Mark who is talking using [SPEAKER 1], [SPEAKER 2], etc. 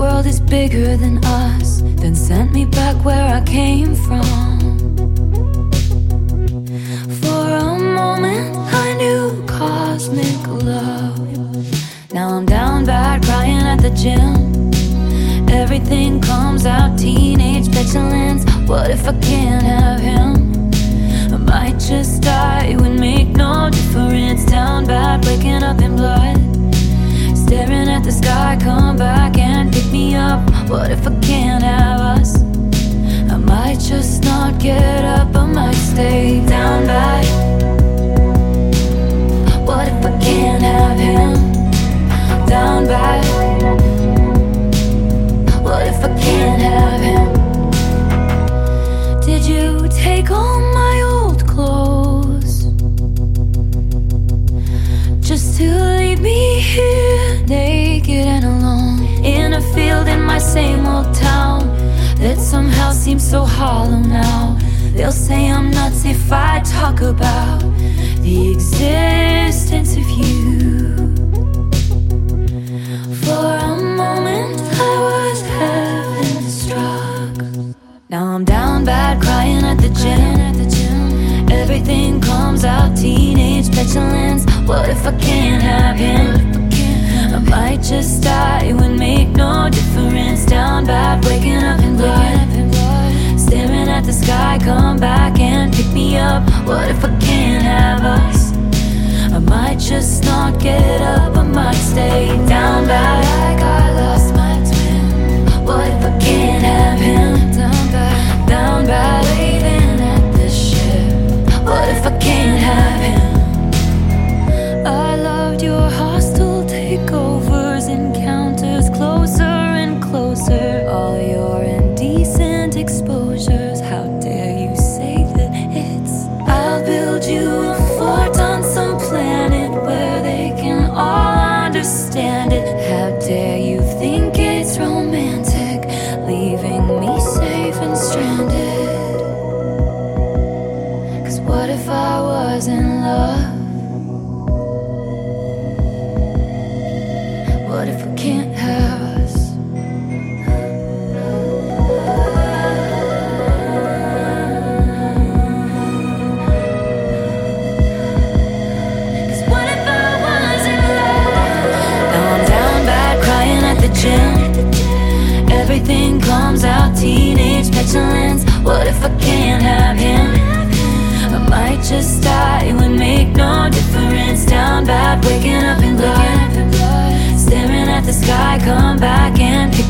[SPEAKER 1] world is bigger than us, then sent me back where I came from. For a moment I knew cosmic love. Now I'm down bad, crying at the gym. Everything comes out, teenage petulance. What if I can't have him? I might just die, it would make no difference. Down bad, waking up in blood, staring at the sky, come back and pick me up. What if I can't have us? I might just not get up, I might stay down bad. What if I can't have him? Down bad. What if I can't have him? Did you take all my old clothes just to leave me here naked and alone in a field in my same old town that somehow seems so hollow now? They'll say I'm nuts if I talk about the existence of you. For a moment I was heaven struck. Now I'm down bad, crying at the gym. Everything comes out, teenage petulance. What if I can't have him? I might just die, it would make no difference. Down bad, waking up in blood, staring at the sky, come back and pick me up. What if I can't have us? I might just not get up, I might stay down bad, like I lost my twin. What if I can't have him? Down bad, waving at the ship. What if I can't have him? I loved your hostile takeovers, encounters, closer and closer. All your indecent exposures, how dare you say that it's... I'll build you a fort on some planet where they can all understand it. How dare you think it's romantic, leaving me safe and stranded? 'Cause what if I was in love? What if we can't have us? Everything comes out, teenage petulance. What if I can't have him? I might just die, it would make no difference. Down bad, waking up in blood, staring at the sky, come back and